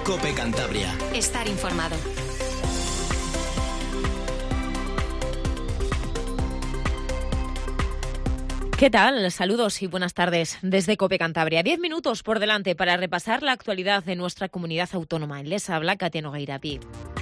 COPE Cantabria. Estar informado. ¿Qué tal? Saludos y buenas tardes desde COPE Cantabria. 10 minutos por delante para repasar la actualidad de nuestra comunidad autónoma. Les habla Katia Nogueirapi.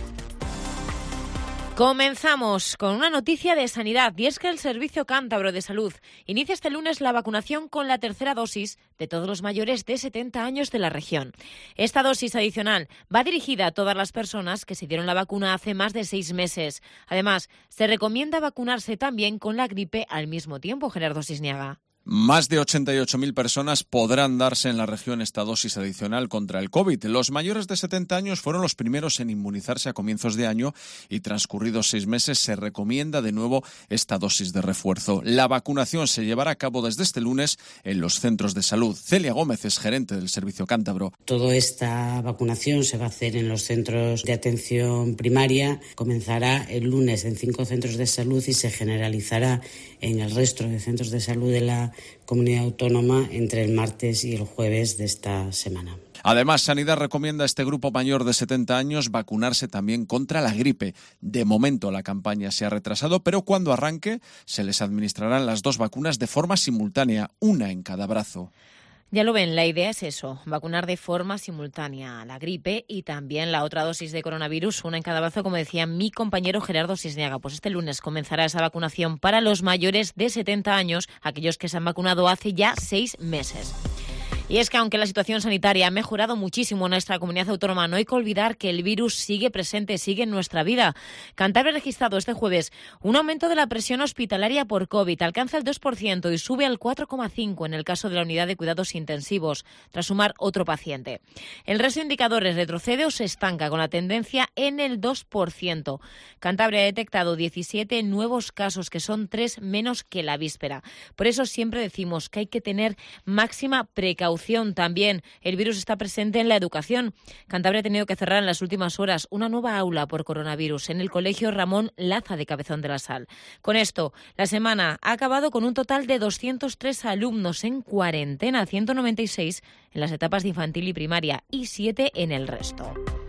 Comenzamos con una noticia de sanidad, y es que el Servicio Cántabro de Salud inicia este lunes la vacunación con la tercera dosis de todos los mayores de 70 años de la región. Esta dosis adicional va dirigida a todas las personas que se dieron la vacuna hace más de 6 meses. Además, se recomienda vacunarse también con la gripe al mismo tiempo. Gerardo Sisniaga. Más de 88.000 personas podrán darse en la región esta dosis adicional contra el COVID. Los mayores de 70 años fueron los primeros en inmunizarse a comienzos de año y transcurridos 6 meses se recomienda de nuevo esta dosis de refuerzo. La vacunación se llevará a cabo desde este lunes en los centros de salud. Celia Gómez es gerente del Servicio Cántabro. Toda esta vacunación se va a hacer en los centros de atención primaria. Comenzará el lunes en 5 centros de salud y se generalizará en el resto de centros de salud de la comunidad autónoma entre el martes y el jueves de esta semana. Además, Sanidad recomienda a este grupo mayor de 70 años vacunarse también contra la gripe. De momento la campaña se ha retrasado, pero cuando arranque se les administrarán las 2 vacunas de forma simultánea, una en cada brazo. Ya lo ven, la idea es eso, vacunar de forma simultánea la gripe y también la otra dosis de coronavirus, una en cada brazo, como decía mi compañero Gerardo Sisniaga. Pues este lunes comenzará esa vacunación para los mayores de 70 años, aquellos que se han vacunado hace ya 6 meses. Y es que aunque la situación sanitaria ha mejorado muchísimo en nuestra comunidad autónoma, no hay que olvidar que el virus sigue presente, sigue en nuestra vida. Cantabria ha registrado este jueves un aumento de la presión hospitalaria por COVID, alcanza el 2% y sube al 4,5% en el caso de la unidad de cuidados intensivos, tras sumar otro paciente. El resto de indicadores retrocede o se estanca con la tendencia en el 2%. Cantabria ha detectado 17 nuevos casos, que son 3 menos que la víspera. Por eso siempre decimos que hay que tener máxima precaución. También el virus está presente en la educación. Cantabria ha tenido que cerrar en las últimas horas una nueva aula por coronavirus en el Colegio Ramón Laza de Cabezón de la Sal. Con esto, la semana ha acabado con un total de 203 alumnos en cuarentena, 196 en las etapas de infantil y primaria y 7 en el resto.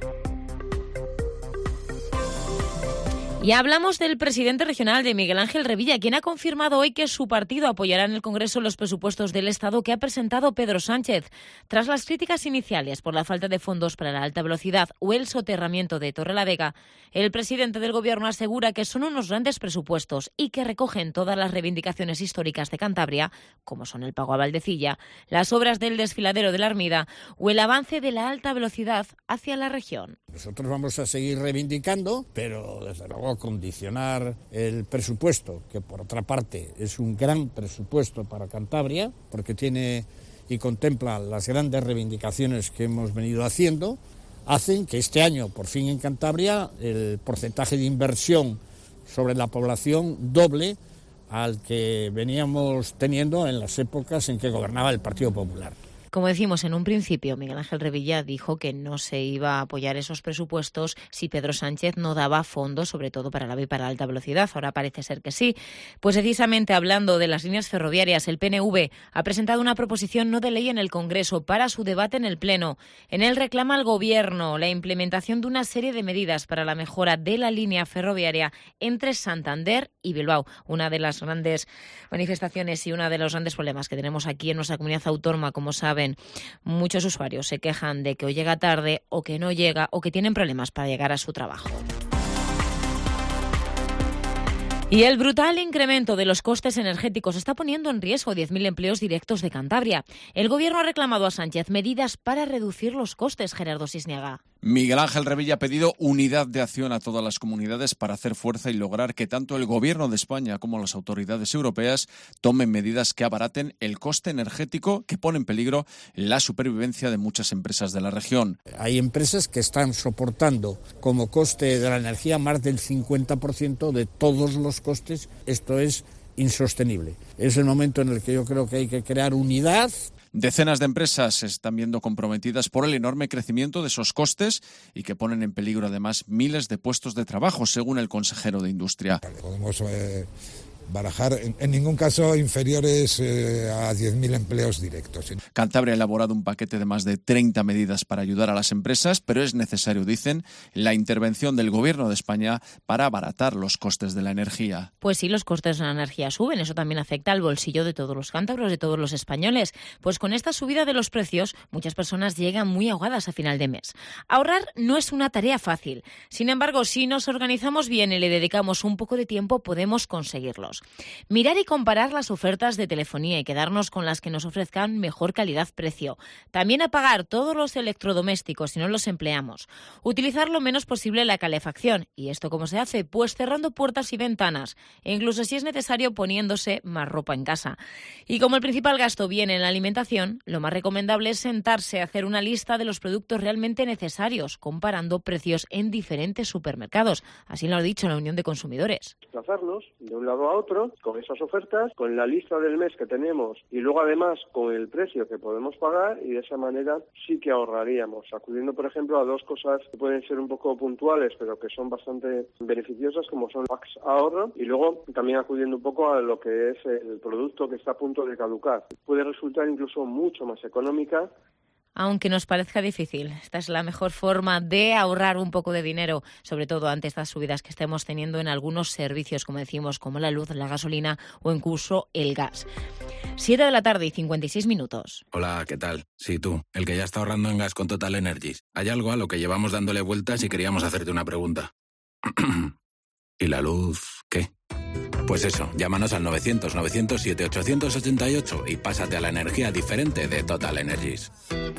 Y hablamos del presidente regional, de Miguel Ángel Revilla, quien ha confirmado hoy que su partido apoyará en el Congreso los presupuestos del Estado que ha presentado Pedro Sánchez. Tras las críticas iniciales por la falta de fondos para la alta velocidad o el soterramiento de Torrelavega, el presidente del Gobierno asegura que son unos grandes presupuestos y que recogen todas las reivindicaciones históricas de Cantabria, como son el pago a Valdecilla, las obras del desfiladero de la Armida o el avance de la alta velocidad hacia la región. Nosotros vamos a seguir reivindicando, pero desde luego condicionar el presupuesto, que por otra parte es un gran presupuesto para Cantabria, porque tiene y contempla las grandes reivindicaciones que hemos venido haciendo, hacen que este año, por fin en Cantabria, el porcentaje de inversión sobre la población doble al que veníamos teniendo en las épocas en que gobernaba el Partido Popular. Como decimos en un principio, Miguel Ángel Revilla dijo que no se iba a apoyar esos presupuestos si Pedro Sánchez no daba fondos, sobre todo para la AVE y para la alta velocidad. Ahora parece ser que sí. Pues precisamente hablando de las líneas ferroviarias, el PNV ha presentado una proposición no de ley en el Congreso para su debate en el Pleno. En él reclama al Gobierno la implementación de una serie de medidas para la mejora de la línea ferroviaria entre Santander y Bilbao. Una de las grandes manifestaciones y uno de los grandes problemas que tenemos aquí en nuestra comunidad autónoma, como saben, muchos usuarios se quejan de que o llega tarde o que no llega o que tienen problemas para llegar a su trabajo. Y el brutal incremento de los costes energéticos está poniendo en riesgo 10.000 empleos directos de Cantabria. El Gobierno ha reclamado a Sánchez medidas para reducir los costes, Gerardo Sisniaga. Miguel Ángel Revilla ha pedido unidad de acción a todas las comunidades para hacer fuerza y lograr que tanto el Gobierno de España como las autoridades europeas tomen medidas que abaraten el coste energético que pone en peligro la supervivencia de muchas empresas de la región. Hay empresas que están soportando como coste de la energía más del 50% de todos los costes. Esto es insostenible. Es el momento en el que yo creo que hay que crear unidad. Decenas de empresas se están viendo comprometidas por el enorme crecimiento de esos costes y que ponen en peligro además miles de puestos de trabajo, según el consejero de Industria. Podemos barajar en ningún caso inferiores a 10.000 empleos directos. Cantabria ha elaborado un paquete de más de 30 medidas para ayudar a las empresas, pero es necesario, dicen, la intervención del Gobierno de España para abaratar los costes de la energía. Pues sí, los costes de la energía suben. Eso también afecta al bolsillo de todos los cántabros, de todos los españoles. Pues con esta subida de los precios, muchas personas llegan muy ahogadas a final de mes. Ahorrar no es una tarea fácil. Sin embargo, si nos organizamos bien y le dedicamos un poco de tiempo, podemos conseguirlos. Mirar y comparar las ofertas de telefonía y quedarnos con las que nos ofrezcan mejor calidad-precio. También apagar todos los electrodomésticos si no los empleamos. Utilizar lo menos posible la calefacción. ¿Y esto cómo se hace? Pues cerrando puertas y ventanas. E incluso si es necesario poniéndose más ropa en casa. Y como el principal gasto viene en la alimentación, lo más recomendable es sentarse a hacer una lista de los productos realmente necesarios, comparando precios en diferentes supermercados. Así lo ha dicho la Unión de Consumidores. Desplazarnos de un lado a otro con esas ofertas, con la lista del mes que tenemos y luego además con el precio que podemos pagar, y de esa manera sí que ahorraríamos, acudiendo por ejemplo a dos cosas que pueden ser un poco puntuales pero que son bastante beneficiosas, como son packs ahorro, y luego también acudiendo un poco a lo que es el producto que está a punto de caducar. Puede resultar incluso mucho más económica. Aunque nos parezca difícil, esta es la mejor forma de ahorrar un poco de dinero, sobre todo ante estas subidas que estemos teniendo en algunos servicios, como decimos, como la luz, la gasolina o incluso el gas. 7 de la tarde y 56 minutos. Hola, ¿qué tal? Sí, tú, el que ya está ahorrando en gas con Total Energies. Hay algo a lo que llevamos dándole vueltas y queríamos hacerte una pregunta. ¿Y la luz qué? Pues eso, llámanos al 900-907-888 y pásate a la energía diferente de Total Energies.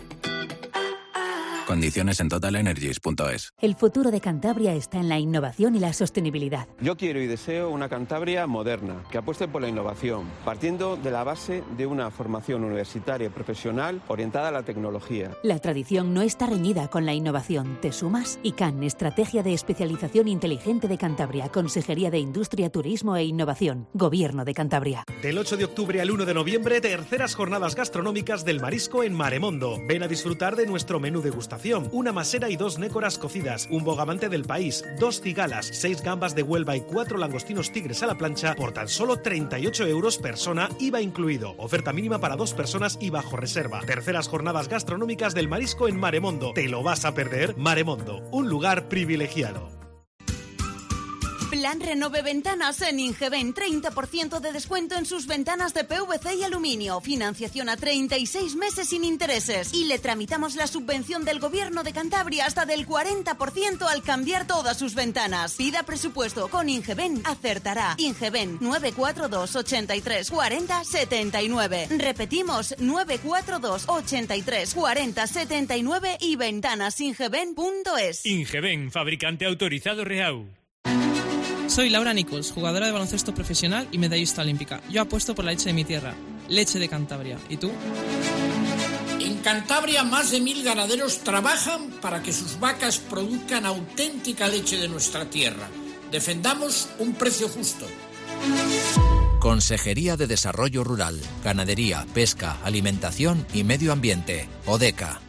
Condiciones en totalenergies.es. El futuro de Cantabria está en la innovación y la sostenibilidad. Yo quiero y deseo una Cantabria moderna, que apueste por la innovación, partiendo de la base de una formación universitaria y profesional orientada a la tecnología. La tradición no está reñida con la innovación. ¿Te sumas? ICANN, Estrategia de Especialización Inteligente de Cantabria, Consejería de Industria, Turismo e Innovación, Gobierno de Cantabria. Del 8 de octubre al 1 de noviembre, terceras jornadas gastronómicas del marisco en Maremondo. Ven a disfrutar de nuestro menú degustación. Una masera y 2 nécoras cocidas, un bogamante del país, 2 cigalas, 6 gambas de Huelva y 4 langostinos tigres a la plancha por tan solo 38 euros persona, IVA incluido. Oferta mínima para 2 personas y bajo reserva. Terceras jornadas gastronómicas del marisco en Maremondo. ¿Te lo vas a perder? Maremondo, un lugar privilegiado. Plan Renove Ventanas en Ingeben, 30% de descuento en sus ventanas de PVC y aluminio, financiación a 36 meses sin intereses y le tramitamos la subvención del Gobierno de Cantabria hasta del 40% al cambiar todas sus ventanas. Pida presupuesto con Ingeben, acertará. Ingeben 942 83 40 79. Repetimos 942 83 40 79 y ventanasingeben.es. Ingeben, fabricante autorizado Reau. Soy Laura Nichols, jugadora de baloncesto profesional y medallista olímpica. Yo apuesto por la leche de mi tierra, leche de Cantabria. ¿Y tú? En Cantabria más de 1000 ganaderos trabajan para que sus vacas produzcan auténtica leche de nuestra tierra. Defendamos un precio justo. Consejería de Desarrollo Rural, Ganadería, Pesca, Alimentación y Medio Ambiente. ODECA.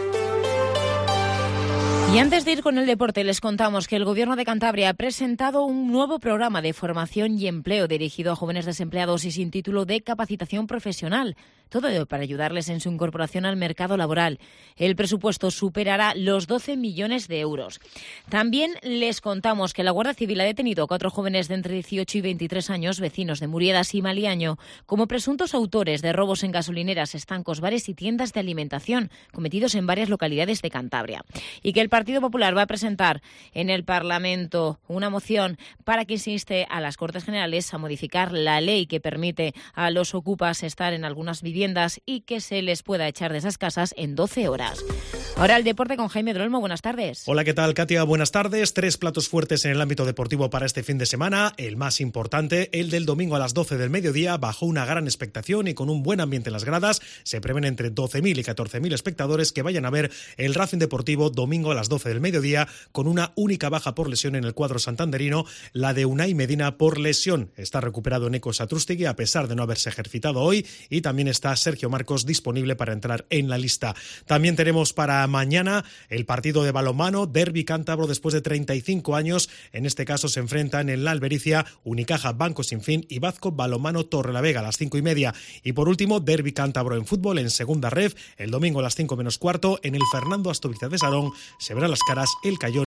Y antes de ir con el deporte, les contamos que el Gobierno de Cantabria ha presentado un nuevo programa de formación y empleo dirigido a jóvenes desempleados y sin título de capacitación profesional. Todo ello para ayudarles en su incorporación al mercado laboral. El presupuesto superará los 12 millones de euros. También les contamos que la Guardia Civil ha detenido a 4 jóvenes de entre 18 y 23 años, vecinos de Muriedas y Maliaño, como presuntos autores de robos en gasolineras, estancos, bares y tiendas de alimentación cometidos en varias localidades de Cantabria. Y que el Partido Popular va a presentar en el Parlamento una moción para que se inste a las Cortes Generales a modificar la ley que permite a los ocupas estar en algunas viviendas y que se les pueda echar de esas casas en 12 horas. Ahora el deporte con Jaime Drolmo. Buenas tardes. Hola, ¿qué tal, Katia? Buenas tardes. 3 platos fuertes en el ámbito deportivo para este fin de semana. El más importante, el del domingo a las 12 del mediodía, bajo una gran expectación y con un buen ambiente en las gradas. Se prevén entre 12.000 y 14.000 espectadores que vayan a ver el Racing Deportivo domingo a las 12 del mediodía, con una única baja por lesión en el cuadro santanderino, la de Unai Medina por lesión. Está recuperado Neko Satrústegui a pesar de no haberse ejercitado hoy, y también está Sergio Marcos disponible para entrar en la lista. También tenemos para Para mañana, el partido de balonmano, derbi cántabro después de 35 años. En este caso se enfrentan en la Albericia Unicaja Banco Sinfín y Bazco Balonmano Torrelavega a las 5:30. Y por último, derbi cántabro en fútbol en segunda ref. El domingo a las 5 menos cuarto en el Fernando Astoviza de Sarón se verán las caras el Cayón